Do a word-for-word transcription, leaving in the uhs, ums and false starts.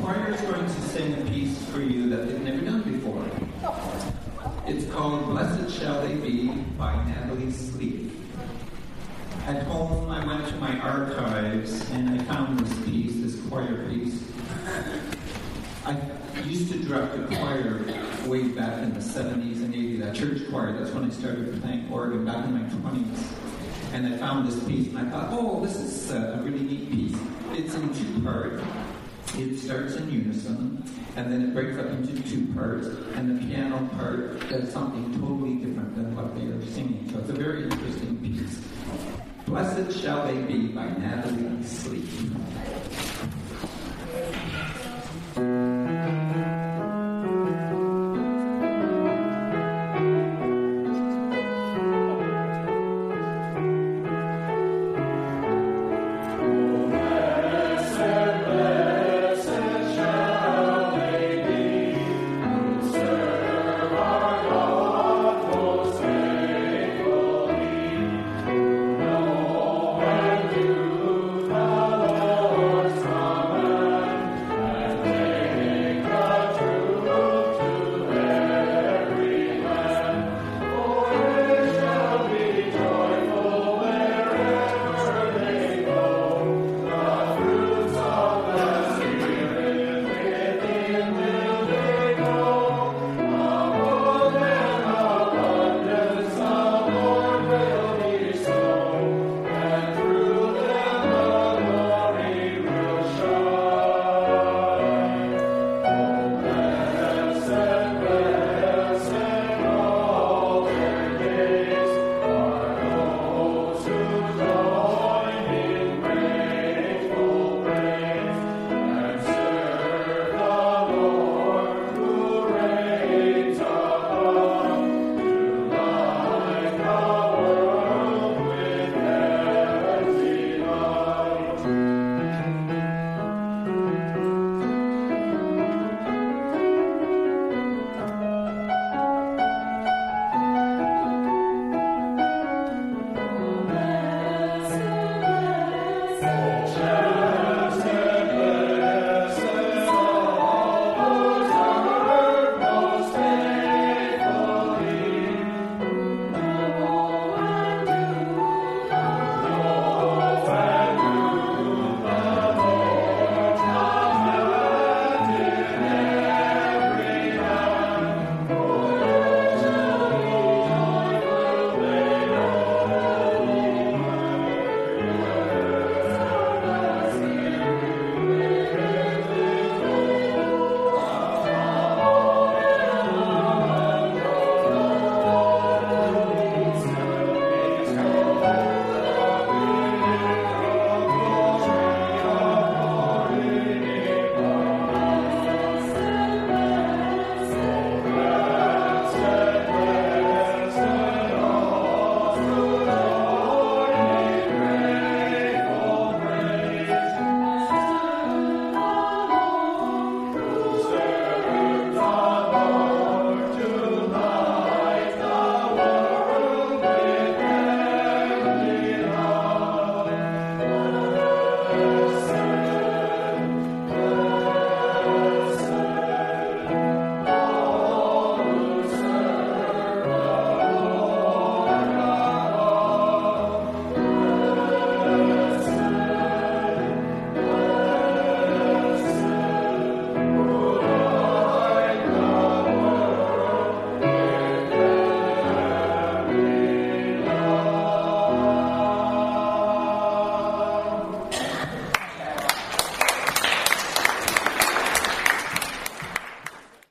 choir is going to sing a piece for you that they've never done before. It's called Blessed Shall They Be by Natalie Sleeth. At home, I went to my archives and I found this piece, this choir piece. I used to direct a choir way back in the seventies and eighties, a church choir. That's when I started playing organ back in my twenties. And I found this piece and I thought, oh, this is a really neat piece. It's in two parts. It starts in unison, and then it breaks up into two parts, and the piano part does something totally different than what they are singing. So it's a very interesting piece. Blessed Shall They Be by Natalie Sleeth.